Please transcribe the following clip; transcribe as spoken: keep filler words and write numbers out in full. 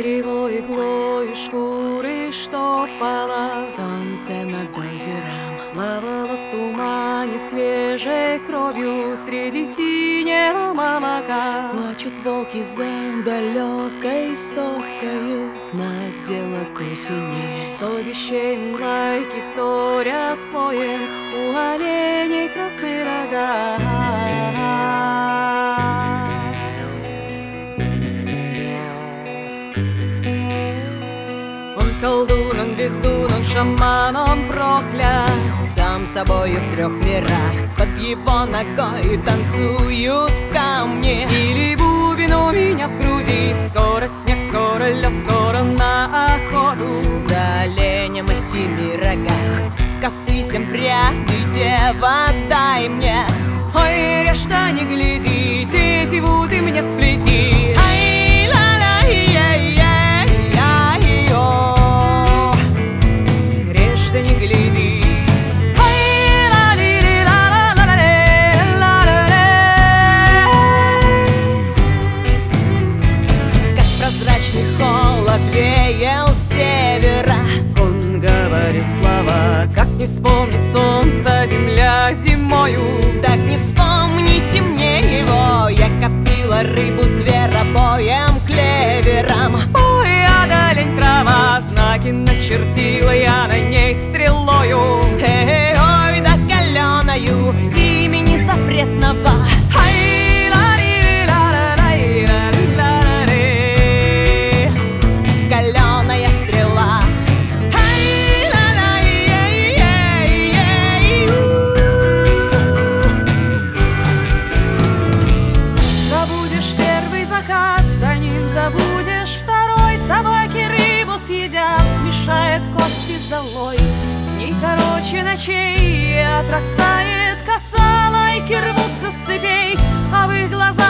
кривой иглою шкуры штопала. Солнце над озером плавало в тумане свежей кровью среди синего молока. Плачут волки за далекой сокою, знать дело к осени. Стойбище лайки вторят воем, у оленей красные рога. Он колдун, он ведун, он шаман, он проклят. Сам собою в трех мирах, под его ногой танцуют камни. Или бубен у меня в груди, скоро снег, скоро лед, скоро на охоту. За оленем и семи рогах, с косы семь прядей, дева, дай мне. Ой, режь-то не гляди, тетиву ты мне сплети. Ай, ла-ла, яй, яй, яй, о. Режь, да не гляди. Ай, ла-ли-ли, ла-ла-ла-ла-ле, ла-ла-ле. Как прозрачный холод веял с севера, он говорит слова, как не вспомнит солнце земля зимою. Так не вспомните мне его, я коптила рыбу зверобоем, клевером. Ой, одолень трава, знаки начертила я на ней стрелою. Эй, ой, да каленою имени запретного. Ай, ла-ри, ла-ла-лай, ла-ла-ла-лей. Каленая стрела. За ним забудешь второй, собаки рыбу съедят, смешает кости с золой. Дни короче ночей, отрастает коса, лайки рвутся с цепей, а в их глазах